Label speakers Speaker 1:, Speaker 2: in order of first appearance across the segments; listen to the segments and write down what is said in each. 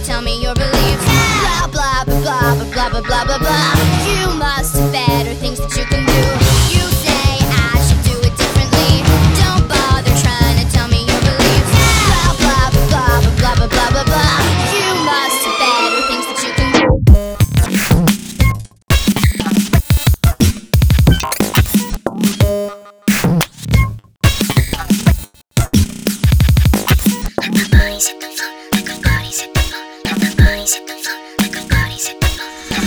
Speaker 1: tell me your beliefs. Blah blah blah blah blah blah blah blah blah. You must have better things that you can do. You say I should do it differently. Don't bother trying to tell me your beliefs. Blah blah blah blah blah blah blah blah. You must have better things that you can do.
Speaker 2: Everybody's hit the floor, everybody's hit the floor, everybody's hit the floor, everybody's hit the floor.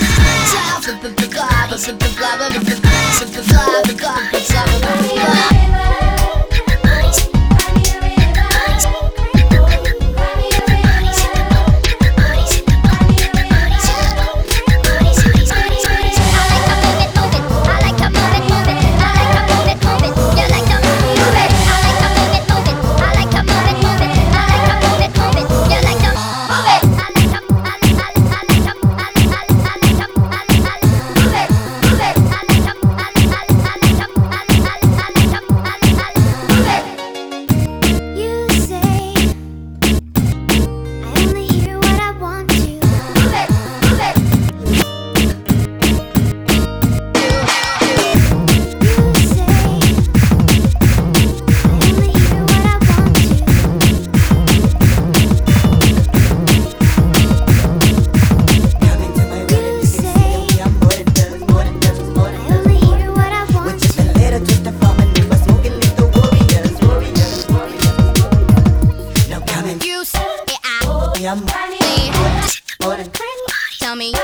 Speaker 1: Tell me.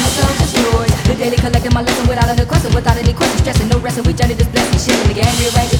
Speaker 3: The daily collecting my lesson without any question, without any question, stressing, no resting. We journey this blessing, shit in the game, rearranging.